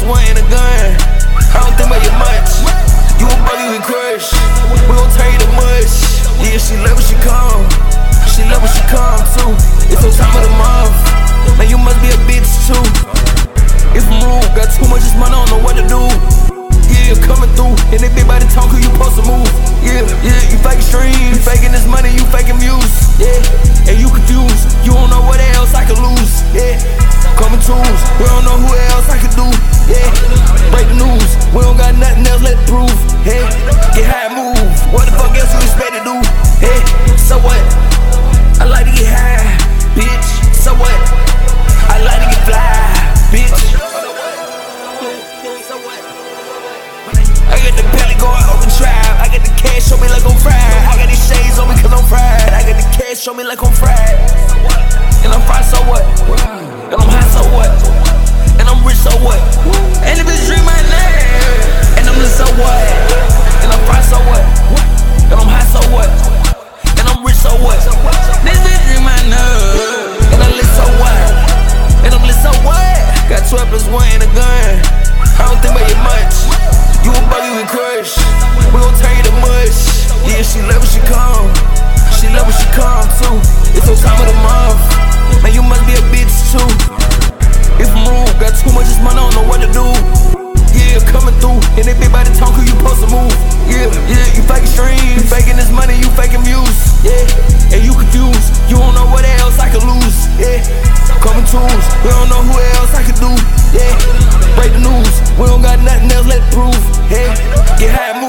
one and a gun. I don't think about you much. You a buggy, we crush. We gon' tell you the much. Yeah, she love when she come. She love when she come too. It's the time of the month. Man, you must be a bitch too. If I'm rude, got too much money, I don't know what to do. Yeah, coming through, and they big body talk, who you supposed to move. Yeah, you faking streams, you faking this money, you faking views. Yeah, and you confused, you don't know what else I could lose. Yeah, coming tools, we don't know who else I could do. Yeah, break the news, we don't got nothing else left to prove. Hey, get high and move, what the fuck else you expect to do? Hey, so what? I like to get high, bitch. So what? I like to get fly, bitch. I got the belly going overdrive. I got the cash, show me like I'm fried. I got these shades on me cause I'm fried. I got the cash, show me like I'm fried. And I'm fried, so what? And I'm high, so what? And I'm rich, so what? And if it's dream my name. And I'm lit, so what? And I'm fried, so what? And I'm high, so what? And I'm rich, so what? This bitch dream my name. And I'm lit, so what? And I'm lit, so what? Got 12 plus 1 and a gun. I don't think about you much. You a buggy, we crush. We gon' tell you the much. Yeah, she love when she come. She love when she come too. It's the time of the month. Man, you must be a bitch too. If I'm rude, got too much money, I don't know what to do. Yeah, coming through, and they big body talk, who you supposed to move. Yeah, you faking streams, you faking this money, you faking views. Yeah, and you confused, you don't know what else I could lose. Yeah, coming tools, we don't know who else I could do. Yeah, break the news, we don't got nothing else left to prove. Yeah, get high.